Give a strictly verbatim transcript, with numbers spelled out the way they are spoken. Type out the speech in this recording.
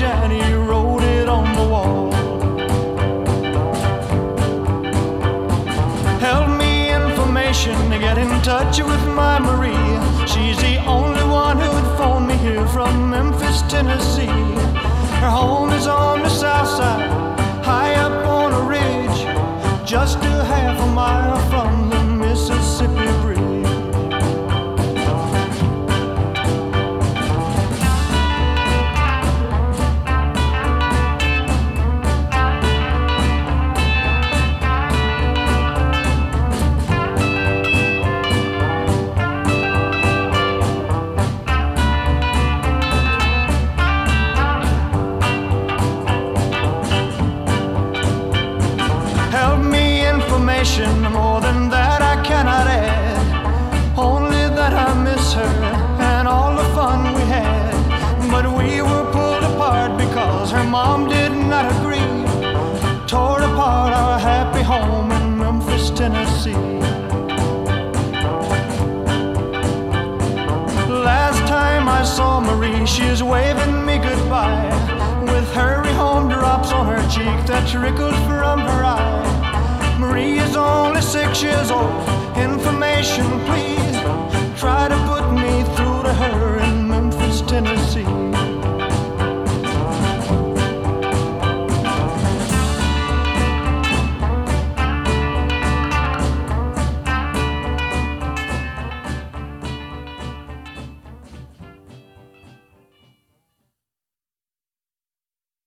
page and he wrote it on the wall. Help me information to get in touch with my Marie. She's the only one who'd phone me here from Memphis, Tennessee. Her home is on the south side, high up on a ridge, just a half a mile from the Mississippi Bridge. More than that I cannot add, only that I miss her and all the fun we had. But we were pulled apart because her mom did not agree, tore apart our happy home in Memphis, Tennessee. Last time I saw Marie, she was waving me goodbye, with hurry home drops on her cheek that trickled from her eye. Marie is only six years old. Information, please. Try to put